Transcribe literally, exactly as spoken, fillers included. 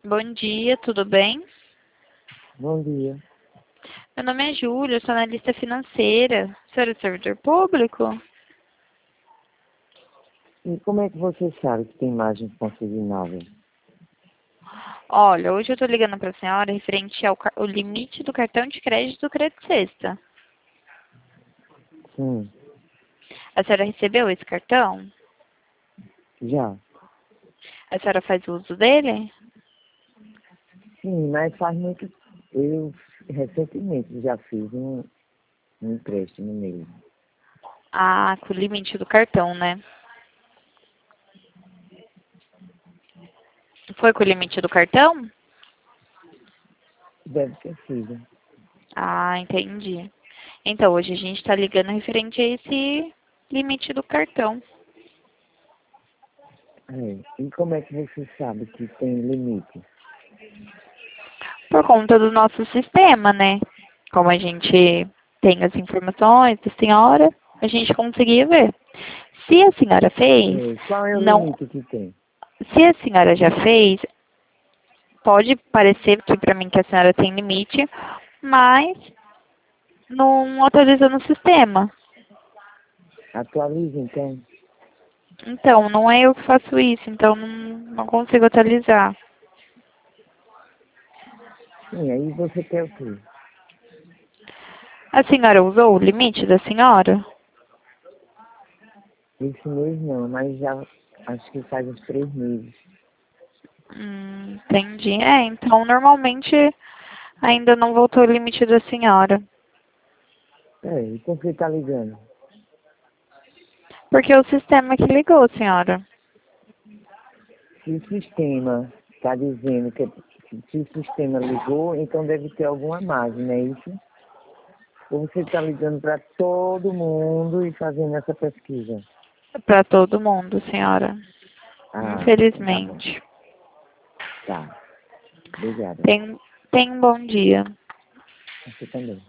Bom dia, tudo bem? Bom dia. Meu nome é Júlia, eu sou analista financeira. O senhor é servidor público? E como é que você sabe que tem margem consignável? Olha, hoje eu estou ligando para a senhora referente ao car- o limite do cartão de crédito do Crédito Sexta. Sim, A senhora recebeu esse cartão? já. A senhora faz uso dele? Sim, mas faz muito. Eu recentemente já fiz um, um empréstimo nele. Ah, com o limite do cartão, né? Foi com o limite do cartão? Deve ter sido. Ah, entendi. Então, hoje a gente está ligando referente a esse limite do cartão. É. E como é que você sabe que tem limite? Por conta do nosso sistema, né? Como a gente tem as informações da senhora, a gente conseguia ver. Se a senhora fez, É, qual é o não. limite que tem? Se a senhora já fez, pode parecer que para mim que a senhora tem limite, mas não atualiza no sistema. Atualiza então. Então, não é eu que faço isso, então não, não consigo atualizar. Sim, aí você quer o quê? A senhora usou o limite da senhora? Esse mês não, mas já acho que faz uns três meses. Hum, entendi. É, então normalmente ainda não voltou o limite da senhora. É, e por que tá ligando? Porque é o sistema que ligou, senhora. Se o sistema está dizendo que se o sistema ligou, então deve ter alguma margem, não é isso? Ou você está ligando para todo mundo e fazendo essa pesquisa? Para todo mundo, senhora. Ah, então tá bom. Infelizmente. Tá. Obrigada. Tem, tem um bom dia. Você também.